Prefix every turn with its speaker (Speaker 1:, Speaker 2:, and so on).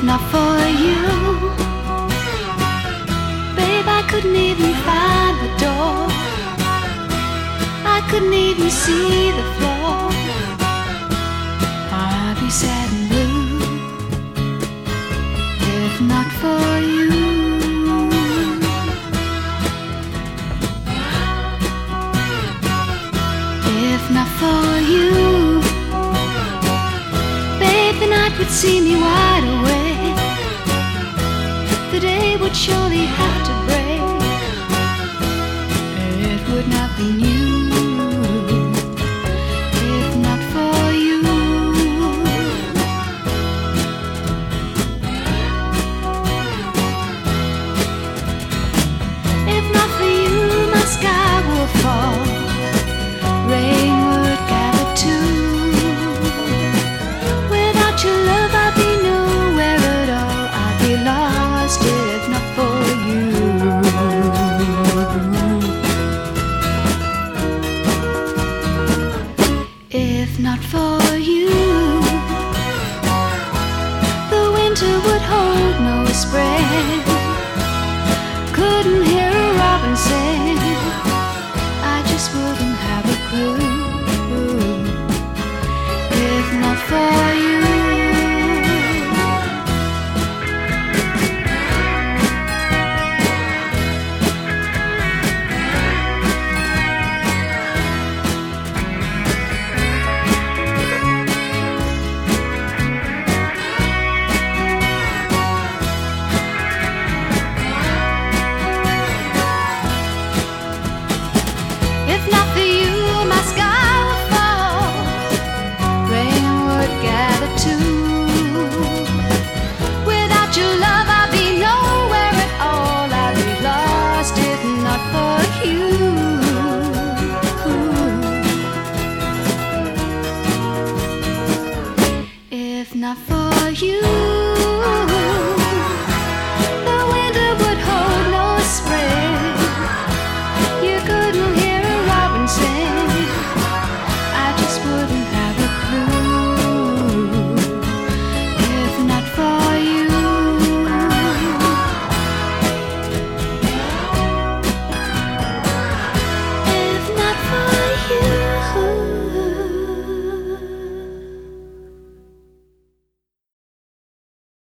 Speaker 1: not for you, babe, I couldn't even find the door. I couldn't even see the floor. I'd be sad and blue if not for you. If not for you, babe, the night would see me wide awake. The day would surely have to break. It would not be new if not for you. If not for you, my sky will fall, rain would gather too. Without your love I'd be nowhere at all. I'd be lost if not for you. If not for you, the winter would hold no spring. Couldn't hear a robin sing, I just wouldn't have a clue. If not for you. If not for you,